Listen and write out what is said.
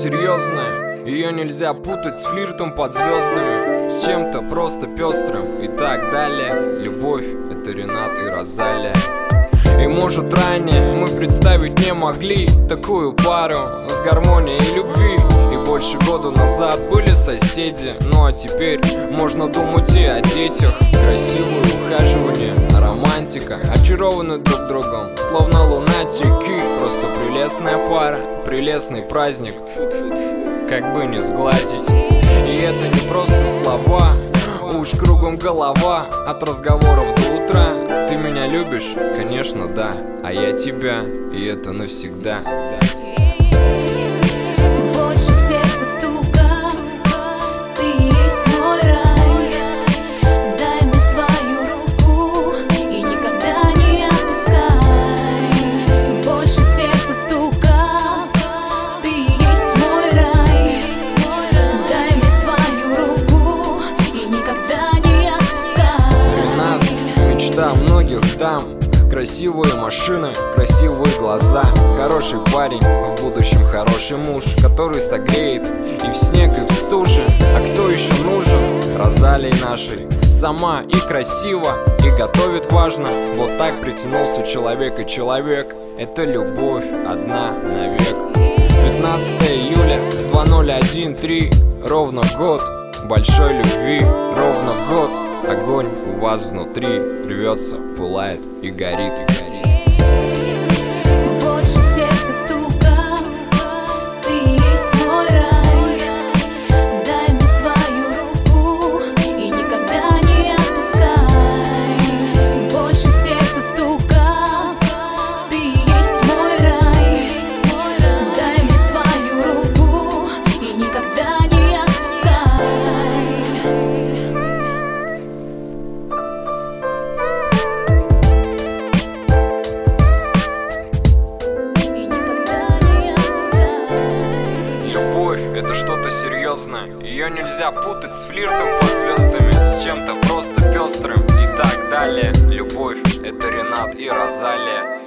серьезное. Ее нельзя путать с флиртом под звездами, с чем-то просто пестрым и так далее. Любовь — это Ренат и Розалия. И может ранее мы представить не могли такую пару с гармонией любви. И больше года назад были соседи, ну а теперь можно думать и о детях. Красивое ухаживание, романтика, очарованы друг другом, словно лунатики. Просто прелестная пара, прелестный праздник, тьфу-тьфу-тьфу, как бы не сглазить. И это не просто слова, уж кругом голова от разговоров до утра. Ты меня любишь? Конечно, да. А я тебя, и это навсегда. Больше сердца стука, ты есть мой рай. Дай мне свою руку и никогда не отпускай. Больше сердца стука, ты есть мой рай. Дай мне свою руку и никогда не отпускай. Ренат, мечта многих дам. Красивые машины, красивые глаза, хороший парень, в будущем хороший муж, который согреет и в снег, и в стуже. А кто еще нужен? Розалии нашей. Сама и красиво, и готовит важно. Вот так притянулся человек и человек. Это любовь одна навек. 15 июля 2013, ровно год большой любви, ровно год. Огонь у вас внутри рвется, пылает и горит, и горит. Больше сердца стука, ты есть мой рай. Дай мне свою руку и никогда не отпускай. Больше сердца стука, ты есть мой рай. Дай мне свою руку и никогда не отпускай. Это что-то серьезное. Ее нельзя путать с флиртом под звездами, с чем-то просто пестрым и так далее. Любовь — это Ренат и Розалия.